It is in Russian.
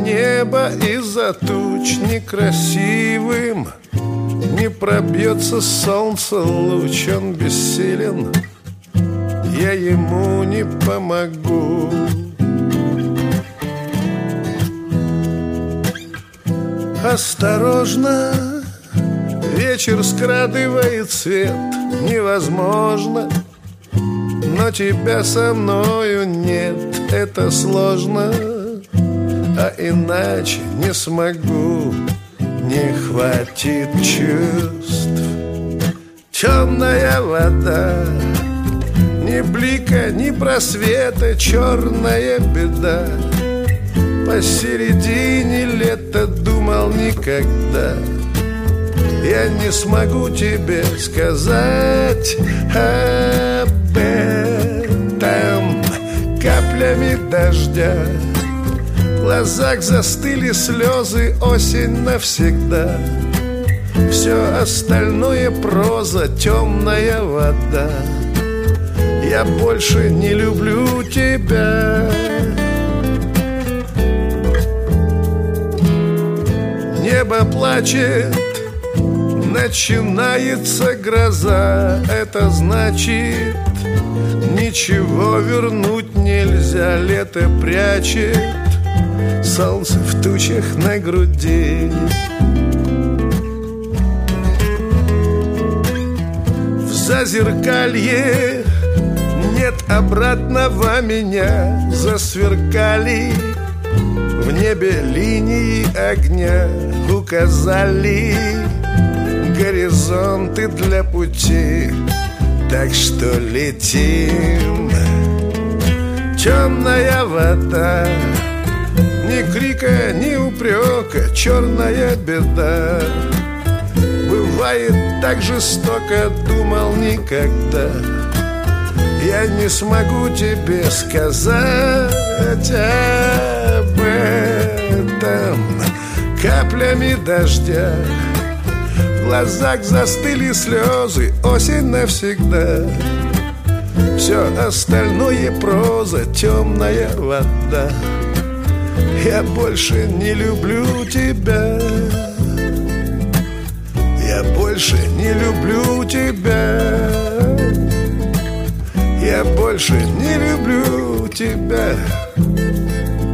небо из-за туч некрасивым. Не пробьется солнце луч, он бессилен, я ему не помогу. Осторожно, вечер скрадывает свет. Невозможно, но тебя со мною нет. Это сложно, а иначе не смогу. Не хватит чувств. Темная вода, ни блика, ни просвета, черная беда. Посередине лета думал никогда я не смогу тебе сказать об этом. Каплями дождя в глазах застыли слезы, осень навсегда. Все остальное проза, темная вода. Я больше не люблю тебя. Небо плачет, начинается гроза. Это значит, ничего вернуть нельзя. Лето прячет солнце в тучах на груди. В зазеркалье нет обратного меня. Засверкали в небе линии огня, указали горизонты для пути. Так что летим. Темная вода, ни крика, ни упрека, черная беда. Бывает так жестоко, думал никогда я не смогу тебе сказать об этом. Каплями дождя в глазах застыли слезы, осень навсегда. Все остальное проза, темная вода. Я больше не люблю тебя. Я больше не люблю тебя. Я больше не люблю тебя.